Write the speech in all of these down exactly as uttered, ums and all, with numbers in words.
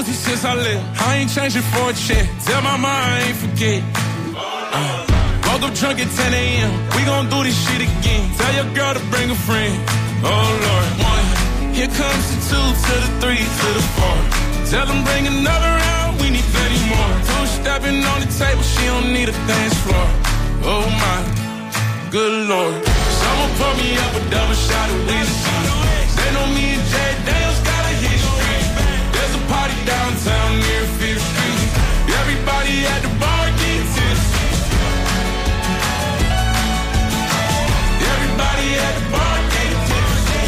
Uzi since I left. I ain't changing for a check. Tell my mind I ain't forget. Uh, woke up drunk at ten a.m. We gon' do this shit again. Tell your girl to bring a friend. Oh Lord, one. Here comes the two to the three to the four. Tell them bring another round. We need plenty more. Two stepping on the table. She don't need a dance floor. Oh my, good Lord. Someone pour me up a double shot of whiskey. They know me and Jay Daniels got a history. There's a party downtown near Fifth Street. Everybody at the bar getting tipsy. Everybody at the bar getting tipsy.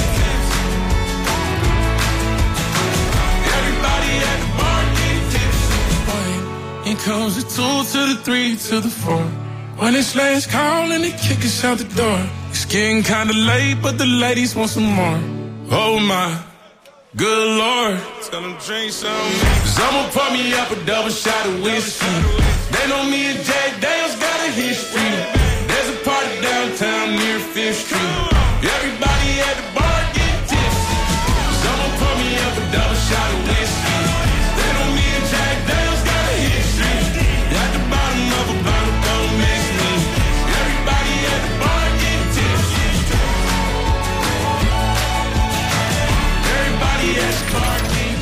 Everybody at the bar getting tipsy. Here comes the two to the three to the four. When it's last call and they kick us out the door. It's getting kinda late, but the ladies want some more. Oh my, good Lord. Tell them drink some. Someone pour me up a double shot of whiskey. They know me and Jay Daniels got a history. There's a party downtown near Fifth Street. Everybody at the bar get tipsy. Someone pour me up a double shot of whiskey. They know me and Jay Daniels got a history. At the bottom of a bottle, don't miss me. Everybody at the bar get tipsy. Everybody at the bar get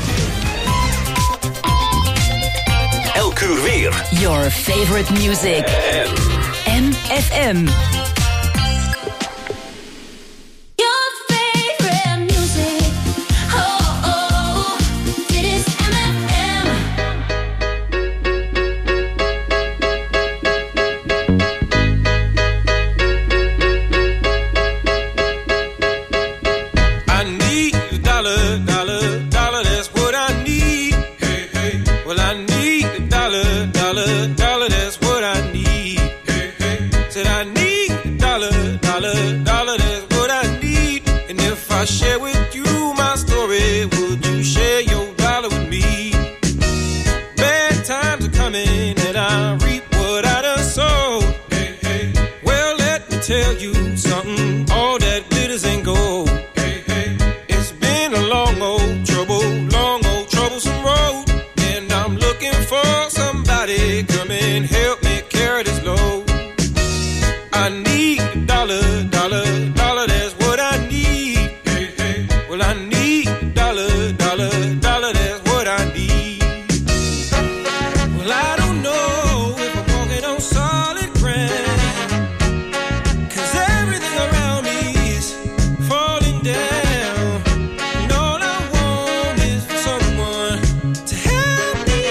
tipsy. Elk uur weer. Your favorite music. M F M. I share with you my story, would you share your dollar with me? Bad times are coming and I reap what I done sowed. Hey, hey. Well, let me tell you something, all that glitters ain't gold. Hey, hey. It's been a long old trouble, long old troublesome road, and I'm looking for somebody come and help me carry this load. I need a dollar, dollar, dollar, that's what I need. Well, I need a dollar, dollar, dollar, that's what I need. Well, I don't know if I'm walking on solid ground, 'cause everything around me is falling down. And all I want is for someone to help me.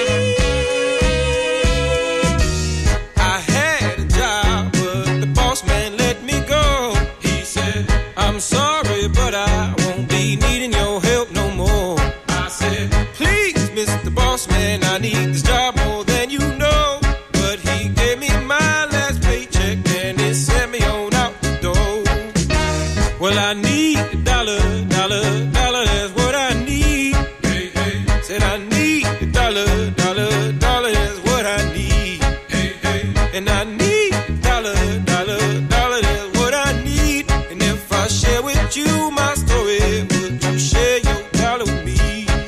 I had a job, but the boss man let me go. He said, I'm sorry, but I won't be needing your help no more. I said, please, Mister Boss Man, I need this job more than you know. But he gave me my last paycheck and he sent me on out the door. Well, I need a dollar, dollar, dollar, that's what I need. Hey, hey. Said I need a dollar, dollar, dollar, that's what I need. Hey, hey. And I need a dollar, dollar, dollar, that's what I need. And if I share with you my story, would you share your dollar with me?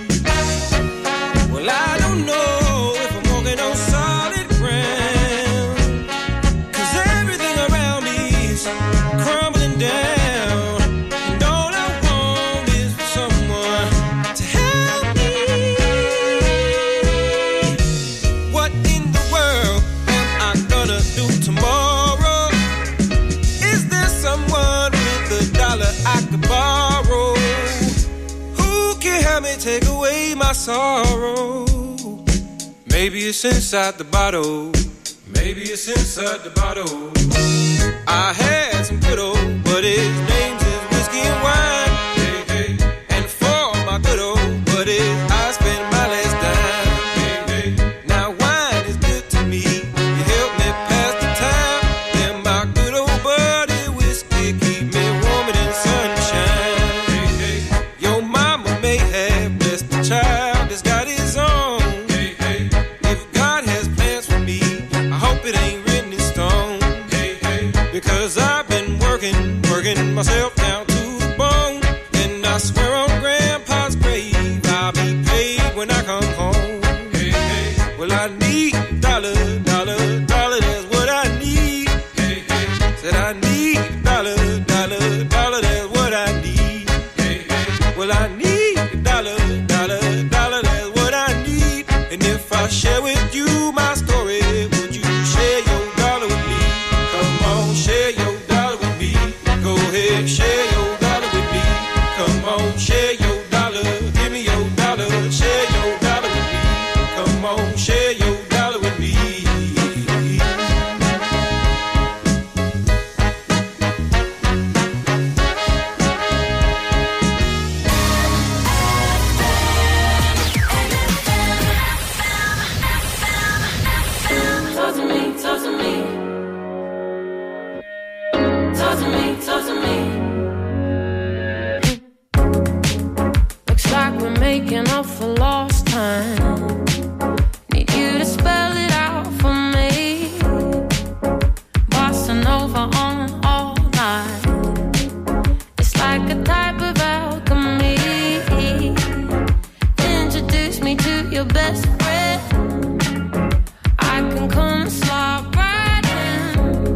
Well, I don't know if I'm walking on solid ground, 'cause everything around me is crumbling down. And all I want is for someone to help me. What in the world am I gonna do tomorrow? Is there someone with a dollar I could borrow? Who can help me take away my sorrow? Maybe it's inside the bottle. Maybe it's inside the bottle. I had some good old, but his name is whiskey and wine. Hey, hey. And for my good old buddies, I spend my last dime. Hey, hey. Now wine is good to me. You help me pass the time. And my good old buddy whiskey keep me warm in the sunshine. Hey, hey. Your mama may have blessed the child that's got his own. Hey, hey. If God has plans for me, I hope it ain't written in stone. Hey, hey. Because I've been working, working myself down to the bone. And I swear on Grandpa's grave, I'll be paid when I come home. for lost time. Need you to spell it out for me. Bossa Nova on all night. It's like a type of alchemy. Introduce me to your best friend. I can come and slide right in.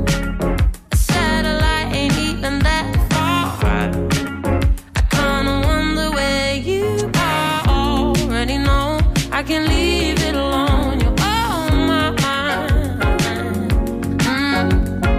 A satellite ain't even that far. I kinda wonder where you are. Already know I can leave it alone. You're on my mind. Mm.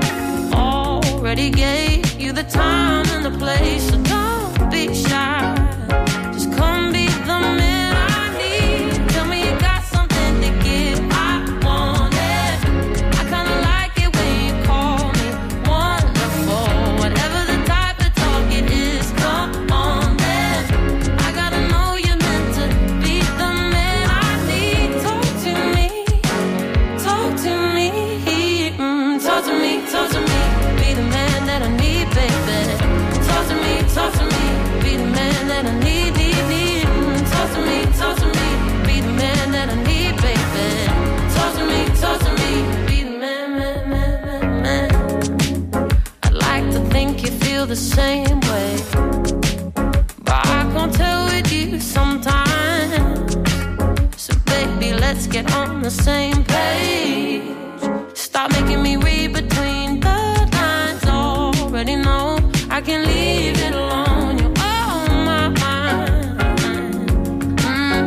Already gave you the time and the place, so don't be shy. Just come be the man I need. Tell me you got something to give. I want it. I kinda like it when you call me wonderful. Whatever the type of talk it is, come on then. I gotta know you're meant to be the man I need. Talk to me, talk to me, mm, talk to me, talk to me. Be the man that I need, baby. Talk to me, talk to me. Be the man that I need, need, need. Mm, talk to me, talk to me. Be the man that I need, baby. Talk to me, talk to me. Be the man, man, man, man, man. I'd like to think you feel the same way, but I can't tell with you sometimes. So baby, let's get on the same page. Stop making me read between the lines. Already know I can leave it alone. You're on my mind. Mm.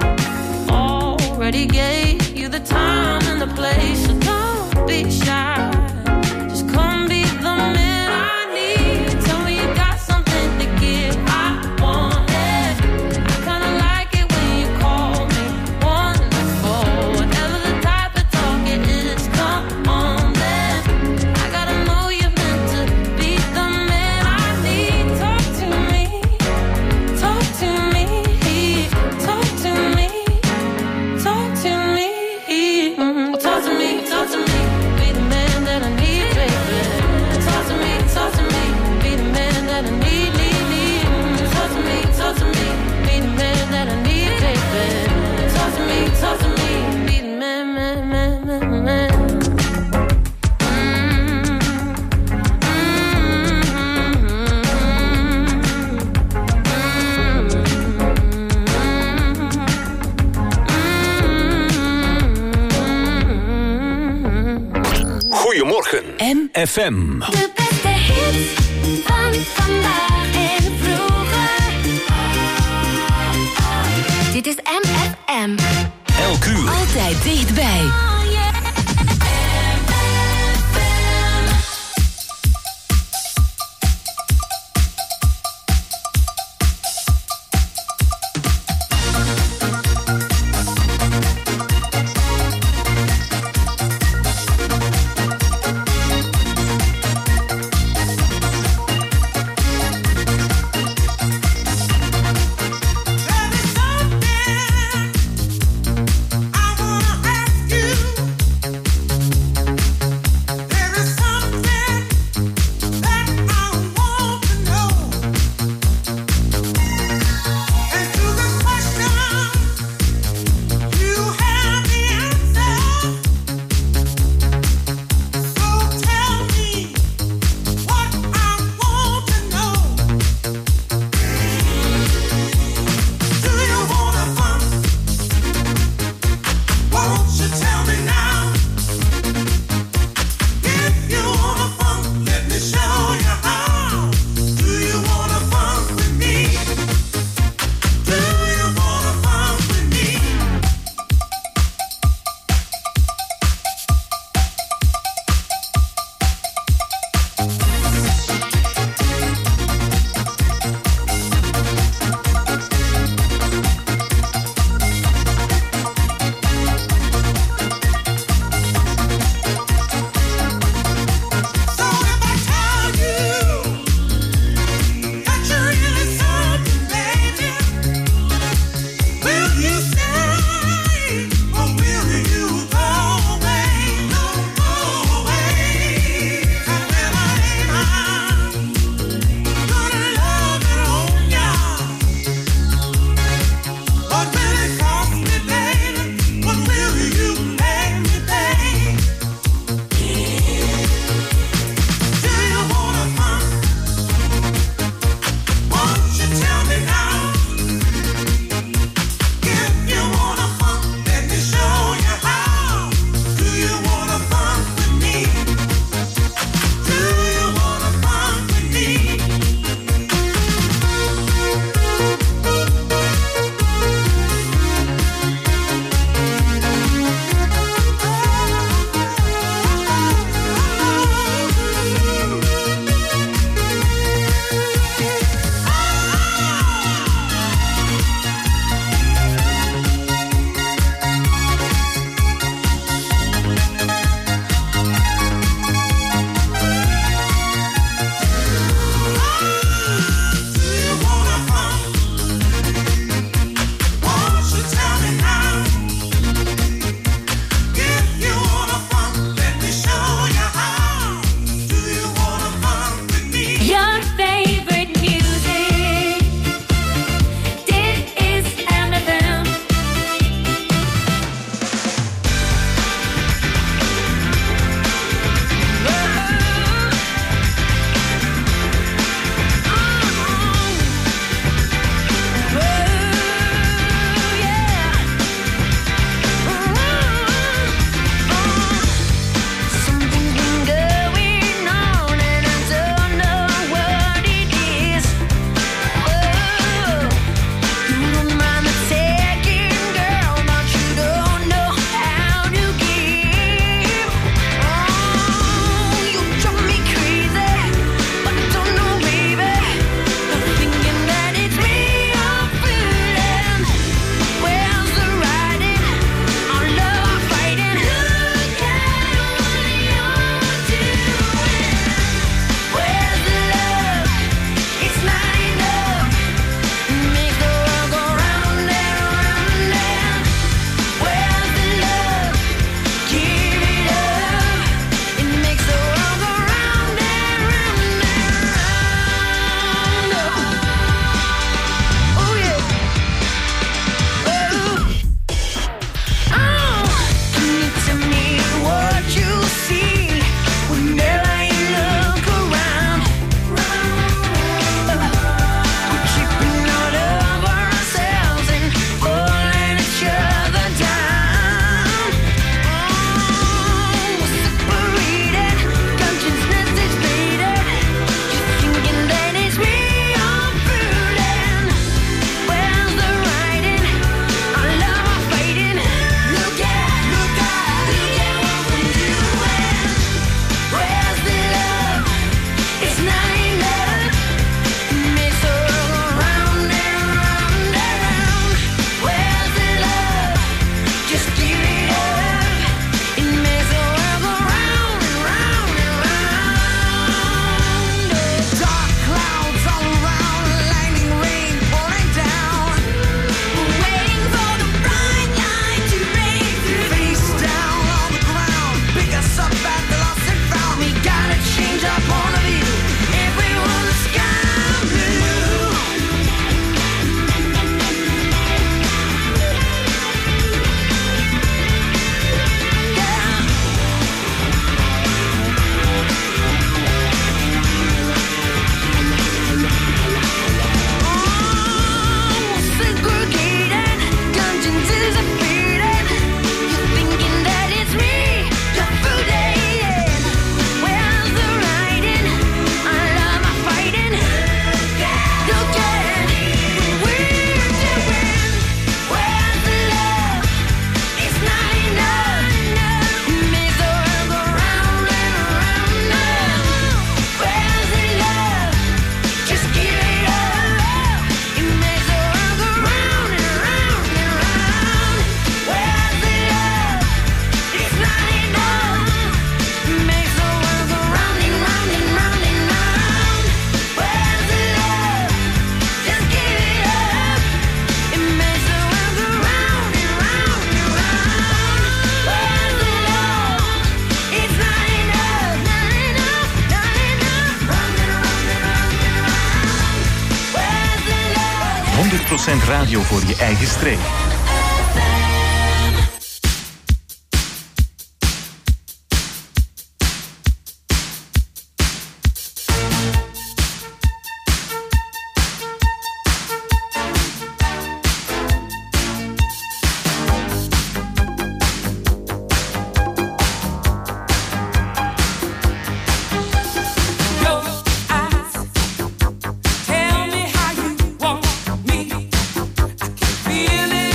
Already gave you the time and the place, so don't be shy. Just come be the man I need. Tell me you got something to give. I want it. I kinda like it when you call me wonderful. Whatever the type of talk it is, come on then. I gotta know you're meant to be the man I need. Talk to me, talk to me, talk to me, talk to me, mm, talk to me, talk to me. Be the man that I need, baby. Talk to me, talk to me. Be the man that I need, need, need. Mm, talk to me, talk to me. Be the man that I need, baby. Talk to me, talk to me. Be the man, man, man, man, man. Goedemorgen, M. F M. De beste hits van vandaag en vroeger. Dit is M F M. Elk uur. Altijd dichtbij. Oh yeah. M F M. There is something I wanna ask you. honderd procent radio voor je eigen streek. Feel it.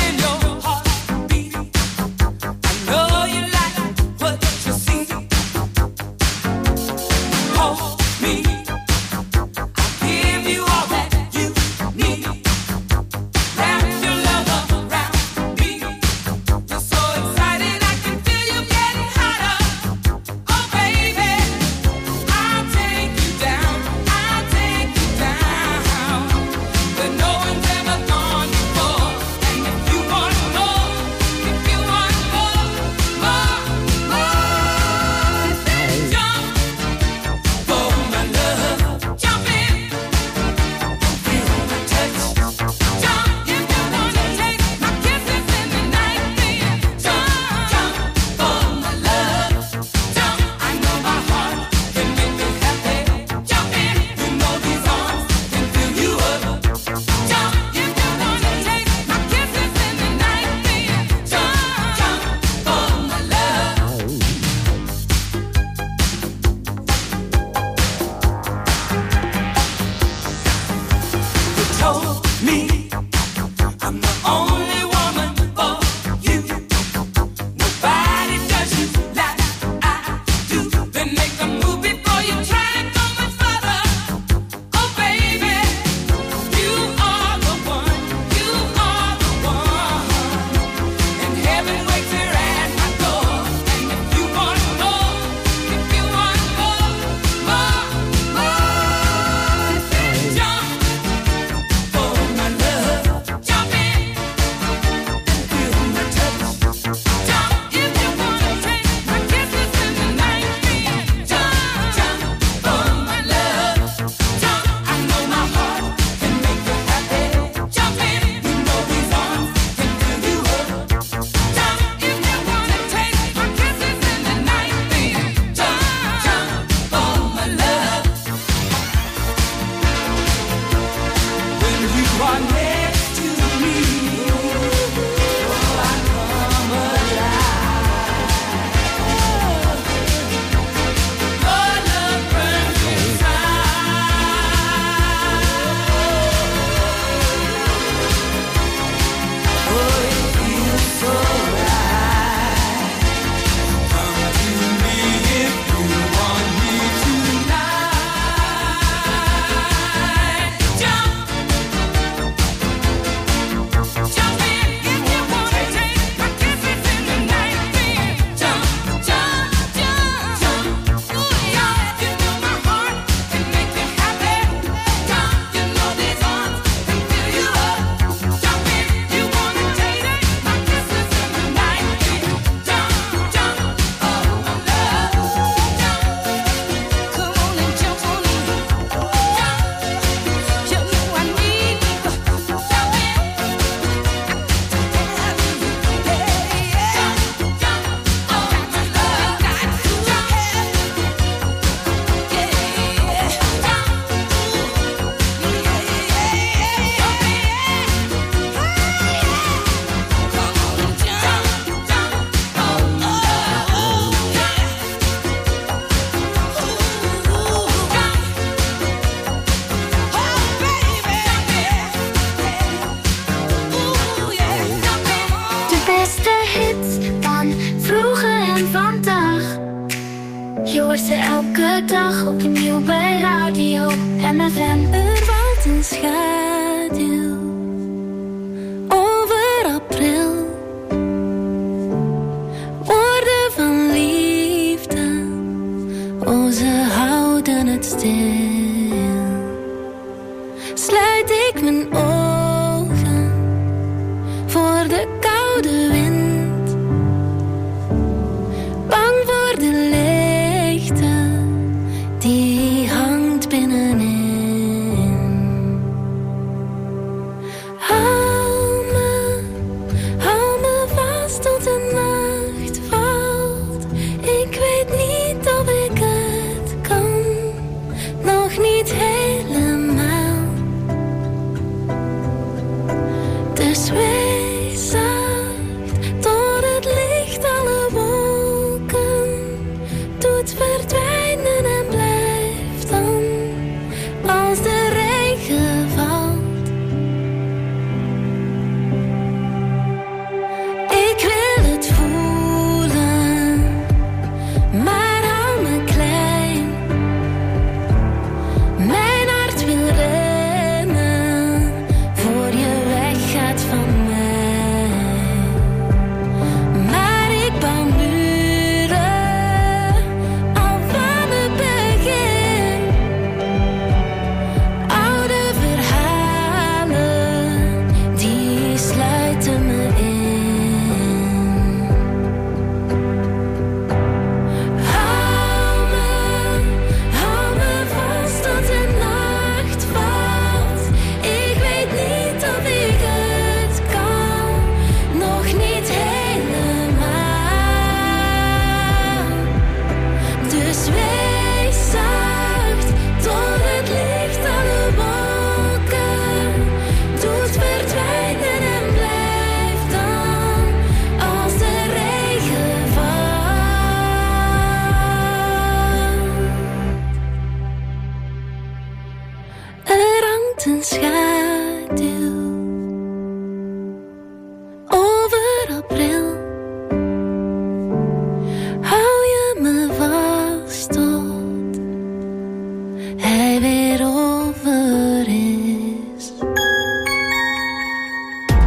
ze elke dag opnieuw bij radio M F M. Er waait een schaduw over april. Woorden van liefde, oh ze houden het stil. Sluit ik mijn ogen voor de koude wind, bang voor de leegte die hangt binnenin.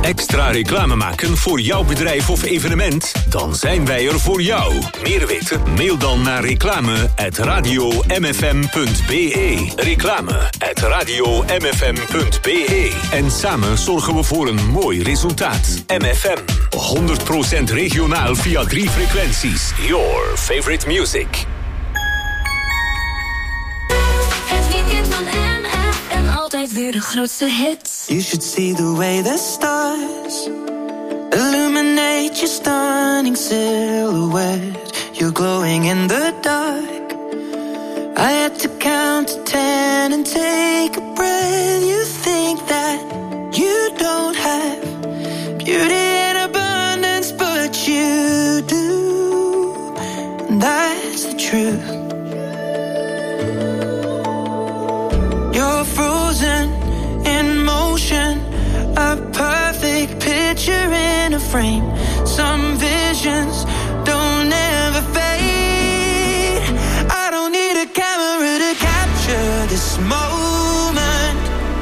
Extra reclame maken voor jouw bedrijf of evenement? Dan zijn wij er voor jou. Meer weten? Mail dan naar reclame at radio m f m punt b e. Reclame at radio m f m punt b e. En samen zorgen we voor een mooi resultaat. M F M. honderd procent regionaal via drie frequenties. Your favorite music. Het weekend van M F M, altijd weer de grootste hits. You should see the way the stars illuminate your stunning silhouette. You're glowing in the dark. I had to count to ten and take a breath. You think that you don't have beauty in abundance, but you do. And that's the truth. You're frozen in motion, a perfect picture in a frame. Some visions don't ever fade. I don't need a camera to capture this moment.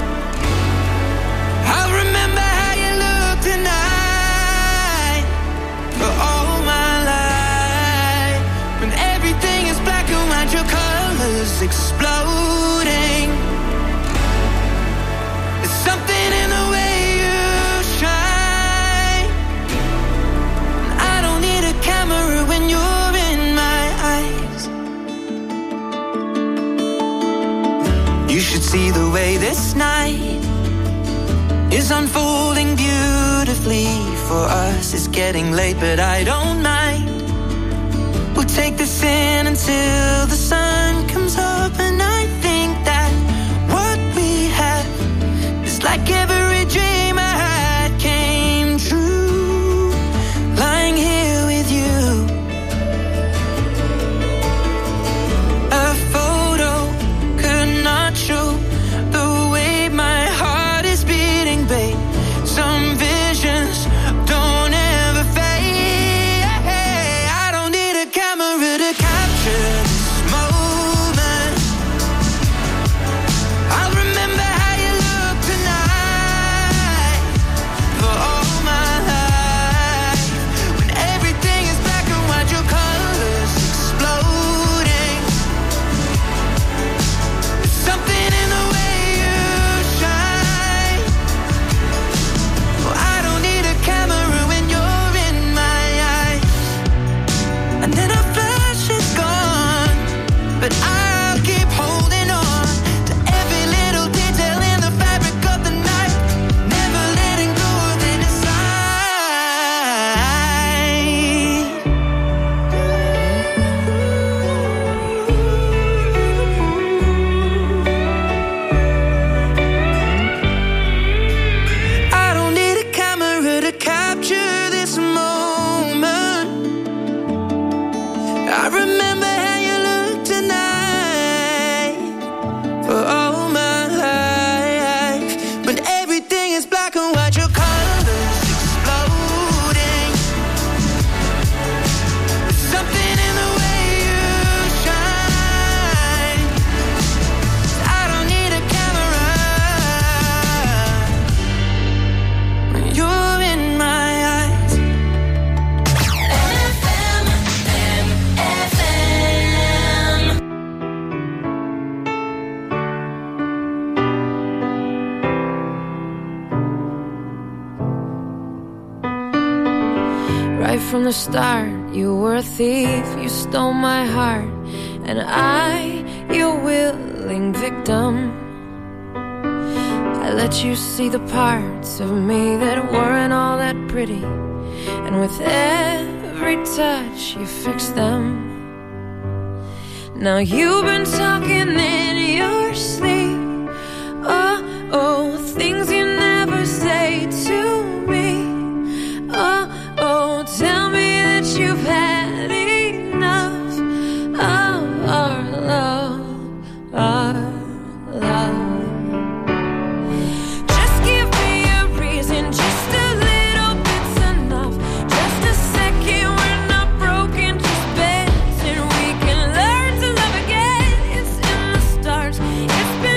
I'll remember how you look tonight for all my life. When everything is black and white, your colors exploding. There's something in the way you shine. I don't need a camera when you're in my eyes. You should see the way this night is unfolding beautifully for us. It's getting late, but I don't mind. We'll take this in until the sun comes up, and I think that what we have is like every dream I had came true. Lying here with you, a photo could not show the way my heart is beating, babe. Some visions don't ever fade. I don't need a camera to capture this moment. I'll remember how you look tonight for all my life. When everything is black and white, your colors exploding. There's something in the way you shine. Oh, I don't need a camera when you're in my eyes. And then a flash is gone, but I'll keep holding on to every little detail in the fabric of the night, never letting go of it inside. I don't need a camera to capture this moment. I remember how you look tonight for all my life. When everything is black and white, your colors exploding. There's something in the way you shine. I don't need a camera when you're in my eyes. F M, M F M. Right from the start, you were a thief, you stole my heart, and I, your willing victim. I let you see the parts of me that weren't all that pretty, and with every touch you fixed them. Now you've been talking in your sleep. Oh, oh, things you never say to me. Oh, oh, tell me that you've had enough of our love, our love. Just give me a reason, just a little bit's enough. Just a second, we're not broken, just bends, and we can learn to love again. It's in the stars, it's been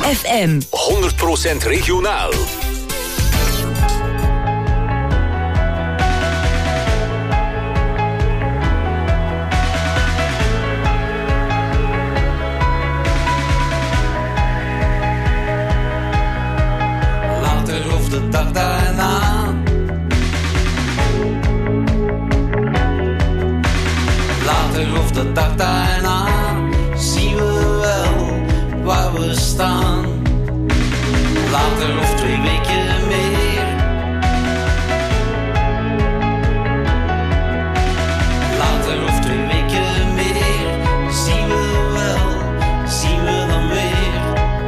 F M. honderd procent regionaal. Later of de dag daarna. Later of de dag daarna. Zien we wel waar we staan. Later of twee weken meer. Later of twee weken meer. Zien we wel, zien we dan weer.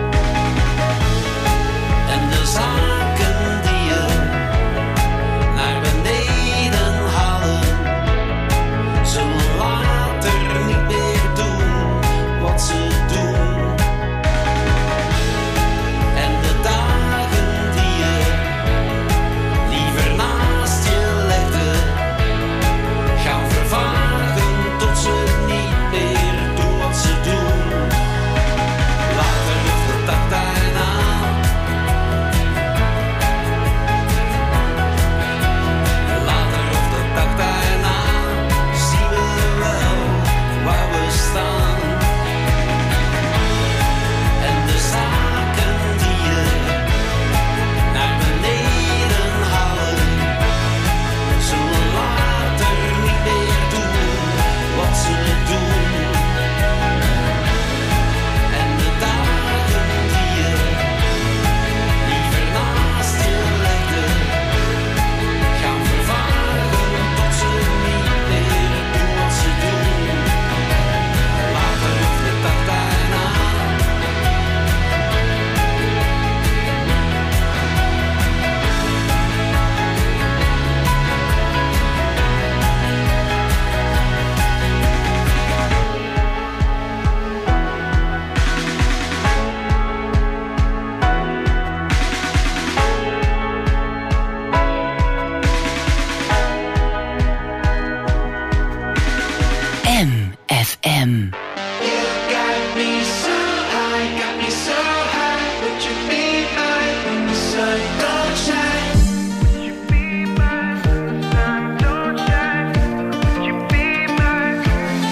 En de zaken die je naar beneden halen, zullen later niet meer doen wat ze doen. En de dagen die je liever naast je legde, gaan vervagen tot ze niet meer doen wat ze doen. Later of de dag daarna. Later of de dag daarna zien we wel waar we staan. En de zaken die je naar beneden halen, zullen later niet meer doen wat ze doen. En de dagen die je liever naast je legde, gaan vervagen tot ze niet meer doen wat ze doen. Later of de dag daarna. M F M. You got me so high, got me so high. Would you be mine when the sun don't shine? Would you be mine when the sun don't shine? Would you be mine?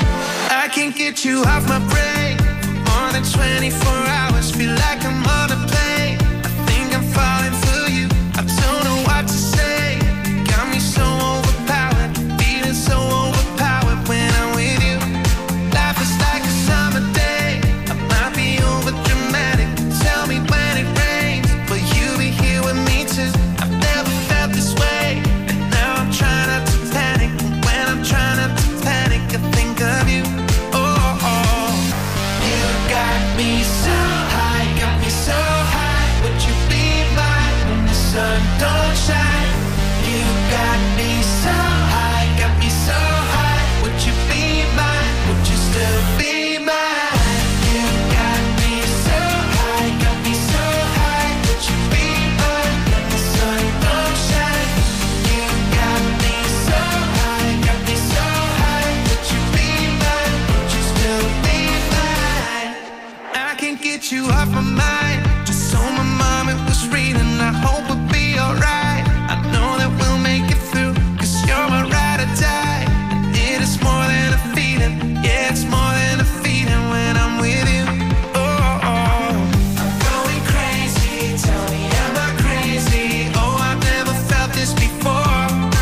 I can't get you off my brain for more than twenty-four hours. Feel like I'm on a plane. I think I'm falling for you. I don't know what to say. Got me so overpowered, feeling so overpowered when I'm with you. Life is like a summer day. I might be over dramatic. Tell me when it rains, will you be here with me too? I've never felt this way, and now I'm trying not to panic. And when I'm trying not to panic, I think of you. Oh, oh. You got me so high, got me so high. Would you be mine when the sun don't shine? You got me so high, got me so high. Would you be mine? Would you still be mine? You got me so high, got me so high. Would you be mine when the sun don't shine? You got me so high, got me so high. Would you be mine? Would you still be mine? I can't get you off my mind. Just so my mom it was reading. I hope we'll be alright. I know that we'll make it through, 'cause you're my ride or die. And it is more than a feeling. Yeah, it's more than a feeling when I'm with you. Oh, oh. I'm going crazy. Tell me, am I crazy? Oh, I've never felt this before.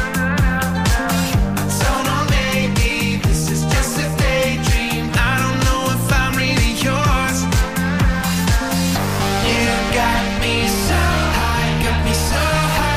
I don't know, maybe this is just a daydream. I don't know if I'm really yours. You got me so high, got me so high.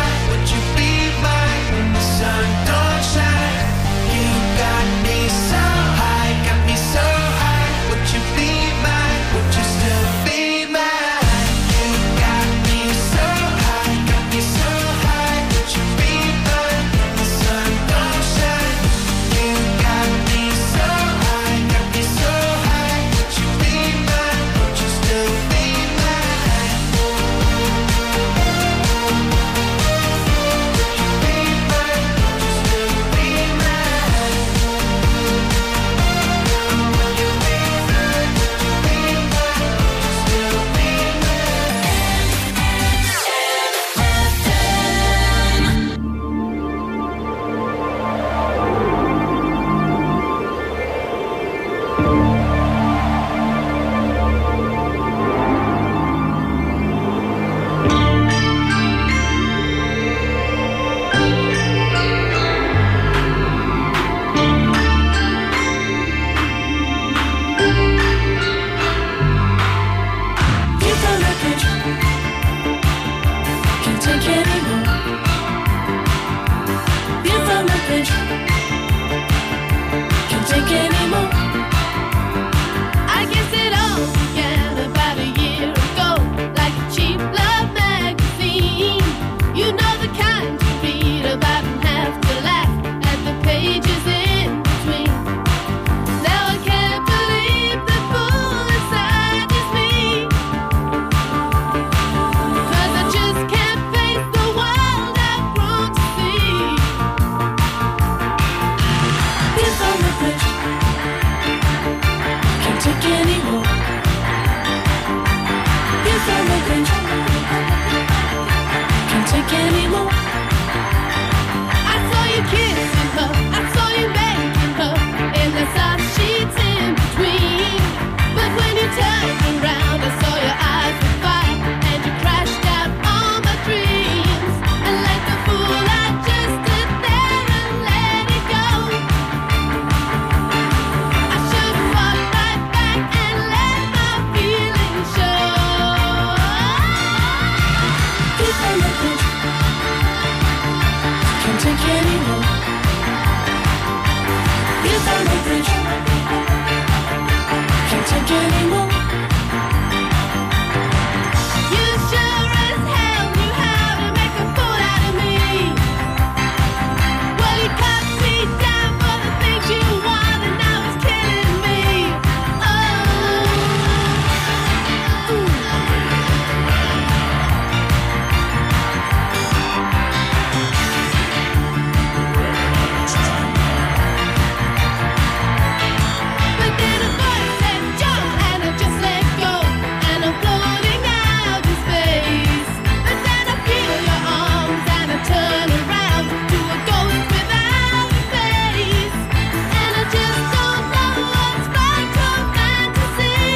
anymore. You feel my pain. Can't take anymore. I saw you kissing her, I saw you making her, in the soft sheets in between. But when you turned around, I saw your eyes were fire, and you crashed out all my dreams. And like a fool, I just stood there and let it go. I should have fought right back and let my feelings show. You feel my pain. Can't take anymore. You found my bridge. Can't take anymore. You sure as hell knew how to make a fool out of me. Well, you cut me down for the things you want, and now it's killing me. Oh, ooh. But then a voice said jump, and I just let go, and I'm floating out in space. But then I feel your arms, and I turn around to a ghost without a face. And I just don't know what's right from fantasy.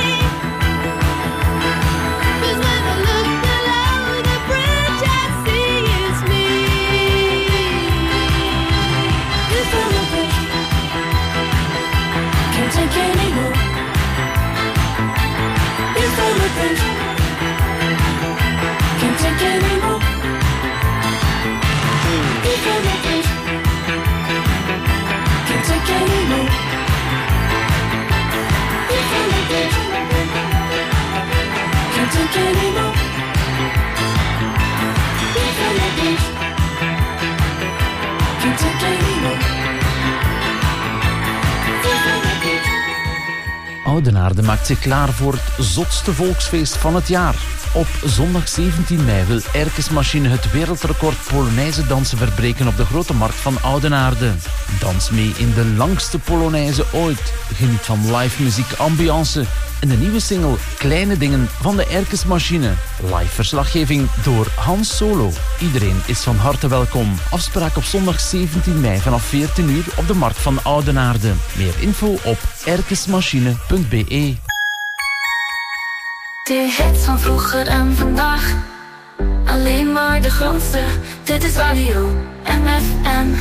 'Cause when I look below the bridge, I see it's me. You found my bridge. Can't take anymore. You found my bridge. Can't take anymore. You found my bridge. Can't take anymore. You found my bridge. Can't take anymore. You found my bridge. Can't take anymore. You found my bridge. Oudenaarde maakt zich klaar voor het zotste volksfeest van het jaar. Op zondag zeventien mei wil Erkes Machine het wereldrecord Polonaise dansen verbreken op de Grote Markt van Oudenaarde. Dans mee in de langste Polonaise ooit. Geniet van live muziek, ambiance en de nieuwe single Kleine Dingen van de Erkes Machine. Live verslaggeving door Hans Solo. Iedereen is van harte welkom. Afspraak op zondag zeventien mei vanaf veertien uur op de Markt van Oudenaarde. Meer info op erkesmachine punt be. De hits van vroeger en vandaag. Alleen maar de grootste. Dit is Radio M F M.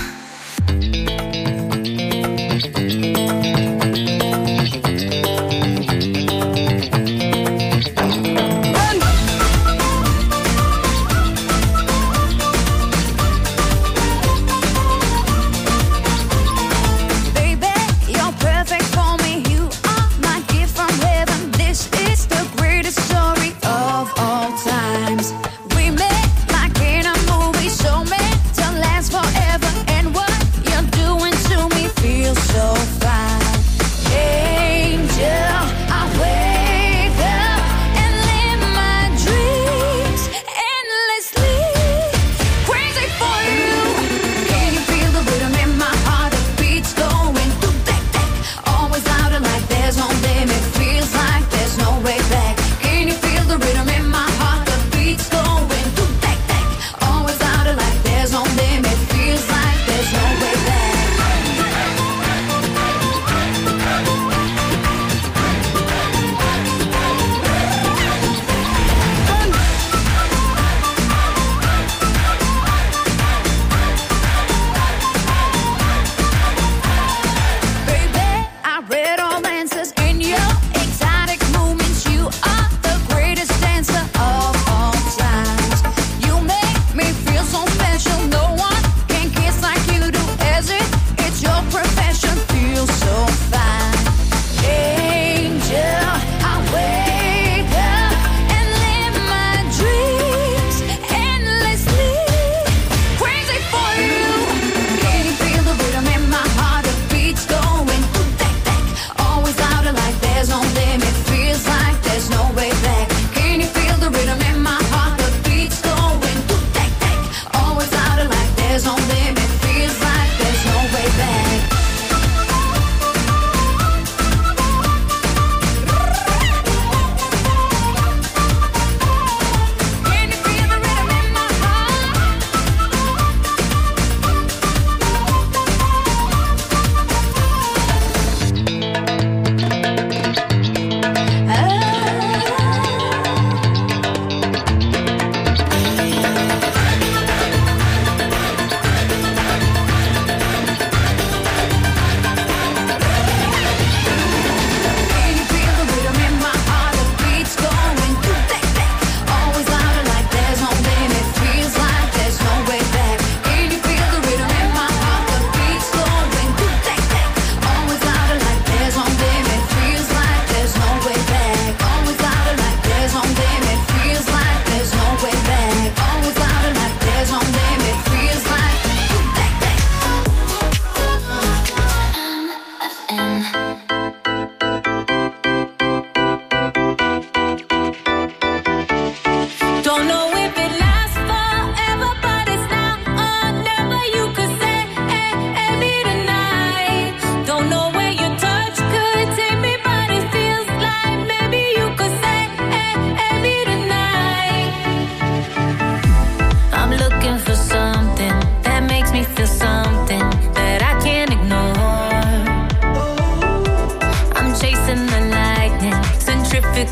Forever, and what you're doing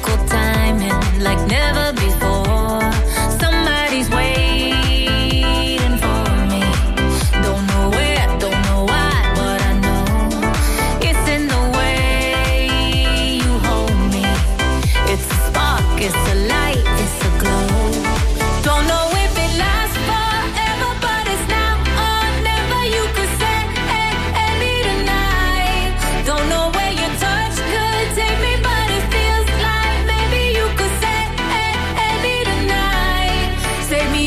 magical timing like never before. Somebody's waiting for me. Don't know where, don't know why, but I know it's in the way you hold me. It's a spark, it's a light, it's a glow. Don't know if it lasts forever, but it's now or never. You could say me tonight. Don't know where your touch could take me, but it feels like maybe you could say me tonight. Save me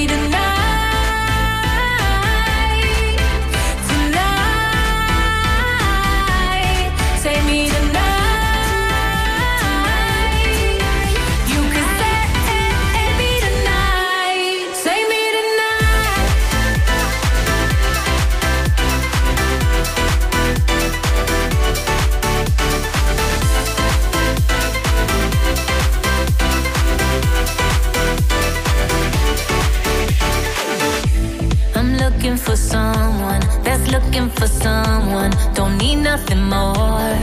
tonight, tonight. Save me tonight. You could say me tonight. Save me tonight. I'm looking for someone that's looking for someone. Don't need nothing more.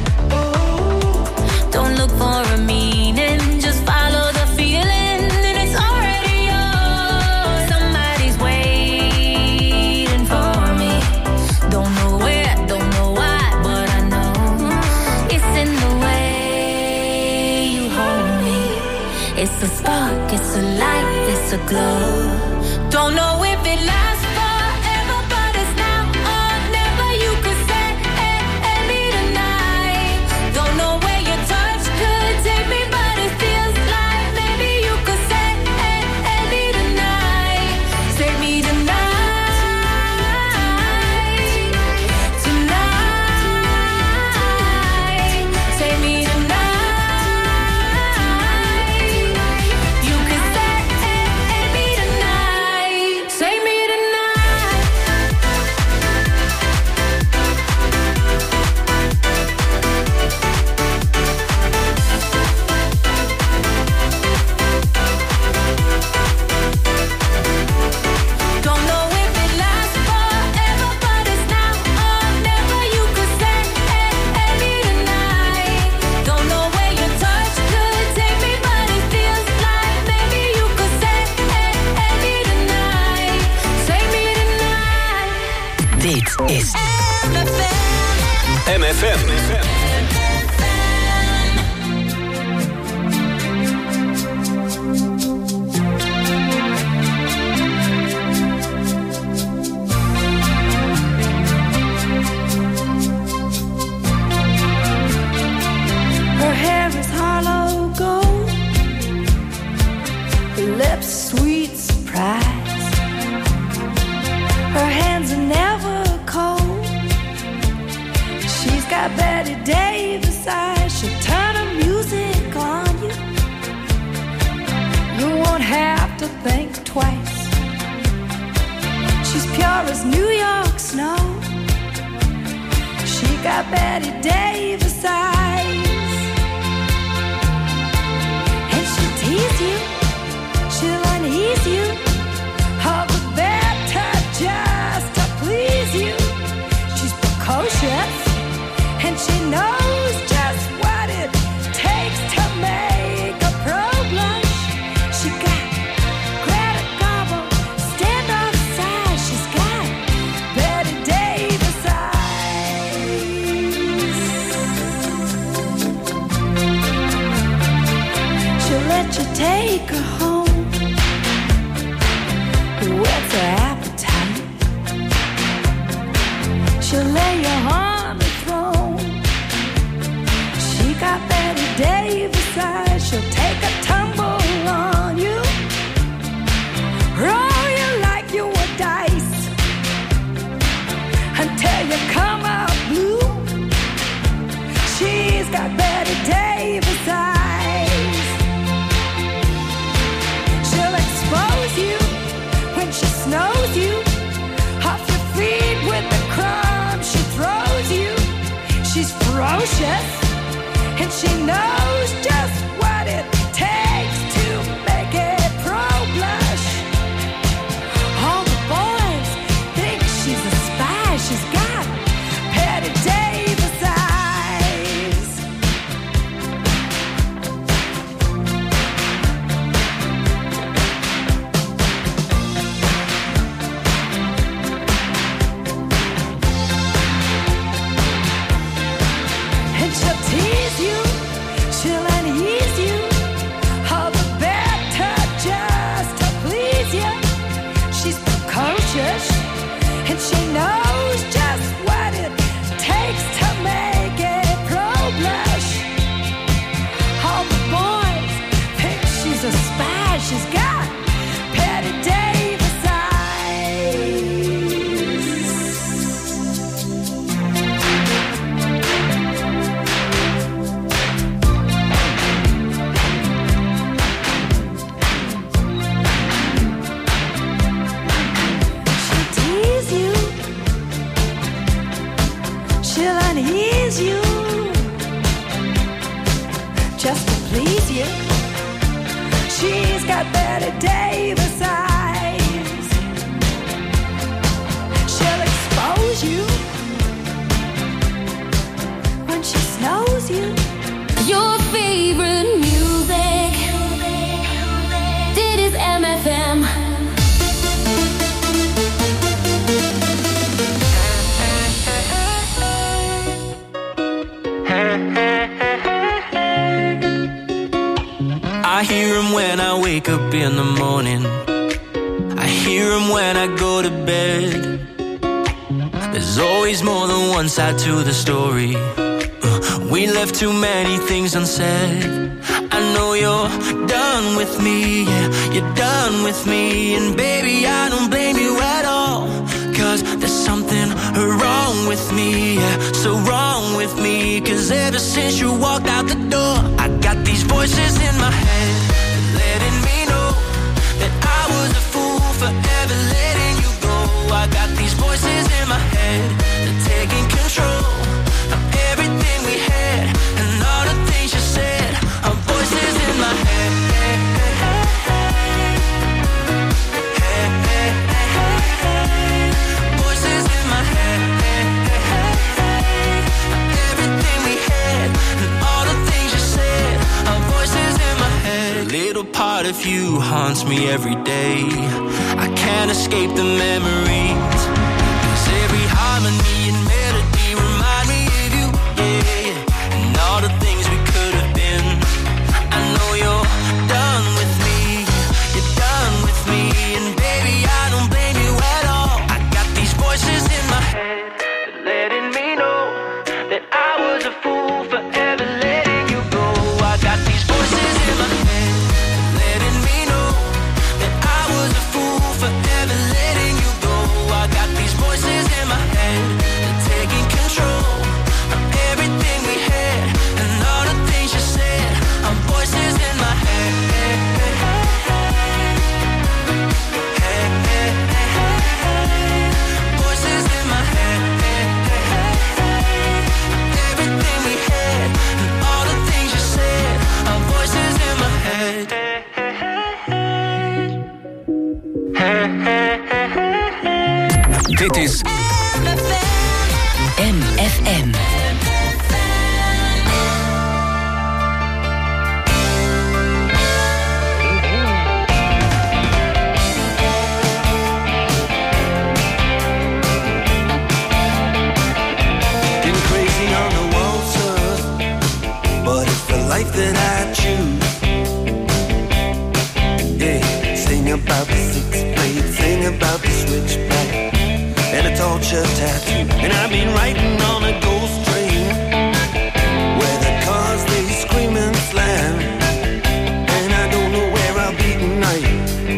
Don't look for a meaning, just follow the feeling, and it's already yours. Somebody's waiting for me. Don't know where, don't know why, but I know it's in the way you hold me. It's a spark, it's a light, it's a glow. Don't know if it lasts forever, but it's now or never. You could say me tonight. Don't know where your touch could take me, but it feels like maybe you could say me tonight. Save me tonight, tonight. Save me tonight. You could say me tonight. Save me tonight. Don't know if it lasts forever, but it's now or never. You could say me tonight. Don't know where your touch could take me, but it feels like maybe you could say me tonight. Save me tonight. Dit is M F M. Her hair is hollow gold, her lips sweet surprise. Her hands are never cold. She's got Betty Davis eyes. She'll turn her music on you. You won't have to think twice. She's pure as New York snow. She got Betty Davis eyes. And she'll tease you, she'll unease you, all the better just to please you. She's precocious, and she knows just what it takes to make a pro blush. She got Greta Garbo, stand off side. She's got Betty Davis eyes. She'll let you take her home. What's her appetite? She'll lay you on the throne. She got Betty Davis eyes. She'll take a tumble on you, roll you like you were dice, until you come out blue. She's got Betty Davis eyes. She'll expose you when she snows you off your feet with the crumbs she throws you. She's ferocious, and she knows just what it takes to make it pro blush. All the boys think she's a spy. She's got Betty Davis eyes. she's a spy. She's got Patty Davis eyes. She'll tease you, she'll unease you, just to please you. She's got Betty Davis eyes. She'll expose you when she snows you. Your favorite music. Dit is M F M. I hear him when I wake up in the morning. I hear him when I go to bed. There's always more than one side to the story. Uh, we left too many things unsaid. I know you're done with me, yeah, you're done with me. And baby, I don't blame you at all, 'cause there's something wrong with me, yeah, so wrong with me. 'Cause ever since you walked out the door, I got these voices in my head letting me know that I was a fool for ever letting you go. I got these voices in my head, they're taking control of everything we had and all the things you said. Are voices in my head. Voices in my head. Everything we had and all the things you said. Are voices in my head. A little part of you haunts me every day. I can't escape the memories, 'cause every harmony and melody remind me of you, yeah. And all the things we could have been. I know you're done with me, you're done with me. And baby, I don't blame you at all. I got these voices in my head letting me know that I was a fool for ever letting you go. I got these voices in my head letting me know that I was a fool for ever letting you go. I got these voices in my head, they're taking control of everything we had and all the things you said. Are voices in my head. Voices in my head. Everything we had and all the things you said. Are voices in my head. Dit is M F M. Getting crazy on the waltz, but it's the life that I choose. Yeah, sing about the six blade, sing about the switchback and a torture tattoo. And I've been riding on a ghost train where the cars they scream and slam, and I don't know where I'll be tonight,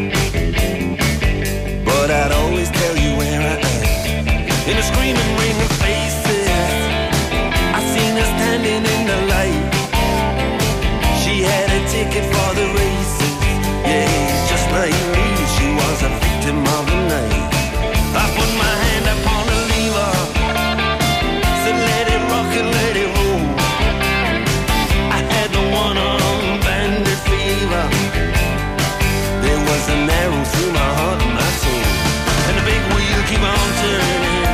but I'd always tell you where I am. In a screaming ring of faces, I seen her standing in the light. She had a ticket for the races, yeah, just like me, she was a victim of the night. I put my hand upon the lever, said let it rock and let it roll. I had the one-arm bandit fever. There was an arrow through my heart and my soul, and the big wheel keep on turning,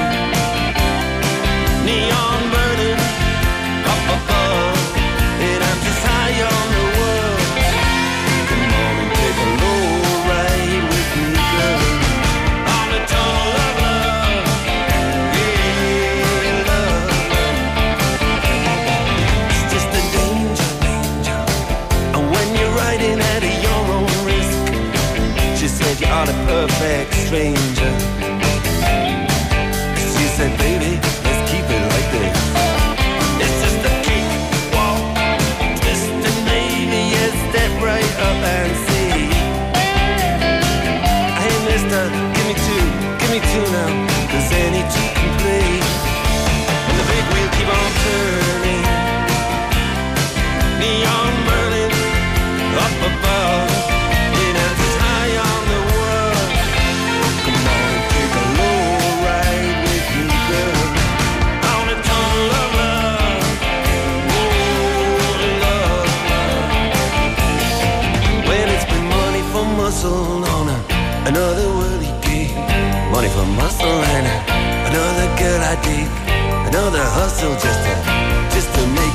neon burning up above, and I'm just high on the world. Come on and take a low ride with me, girl, on the tunnel of love, yeah, love. It's just a danger, danger, and when you're riding at your own risk. She said you are the perfect stranger. She said, baby, let's keep it like this. It's just a kick, walk, twist and maybe, yes, step right up and muscle on her. Another word he gave. Money for muscle and another girl I dig. Another hustle just to, just to make